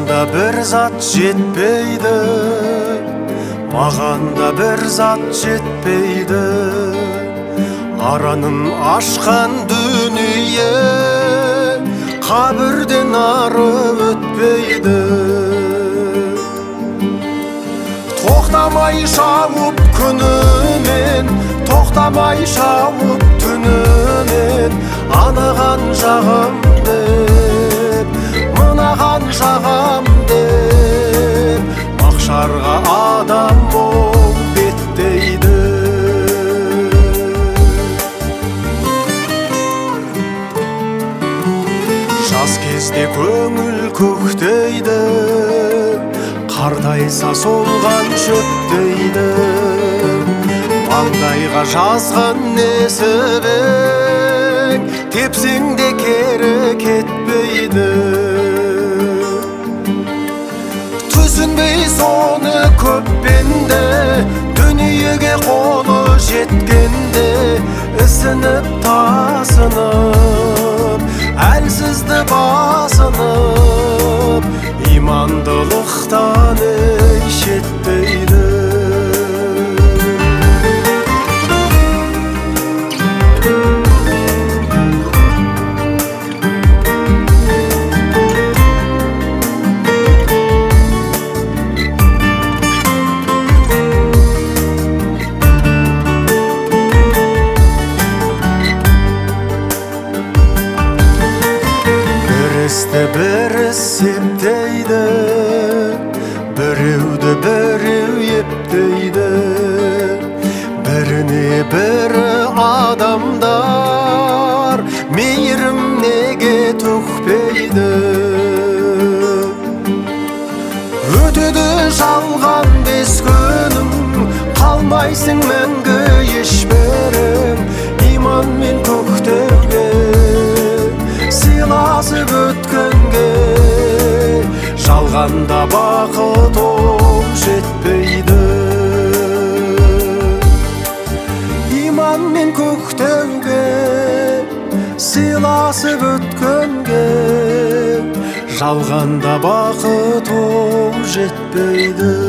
да бір зат жетпейді, маған да бір зат жетпейді. Аранын ашқан дүние қабірден ары өтпейді. Тоқтамай шауып күнімен, тоқтамай шауып түнімен, анаған жағам деп, мынаған жағам деп, мақшарға адам ол беттейді. Жас кезде көңіл көктейді, қартайса солған шөптейді. Маңдайға жазған несібең, тепсең де кері кетпейді. Түсінбей соны көппенде, дүниеге қолы жеткенде, ісініп тасынып, әлсізді басынып, имандылықтан ей шеттейді. Бірі септейді, біреуді біреу ептейді. Біріне бірі адамдар мейірім неге төкпейді. Өтеді жалған 5 күнім, қалмайсың мәңгі ешбірің. Иман мен көктеуге сыйласып өткенге, жалғанда бақыт ол жетпейді. Иман мен көктеуге сыйласып өткенге, жалғанда бақыт ол жетпейді.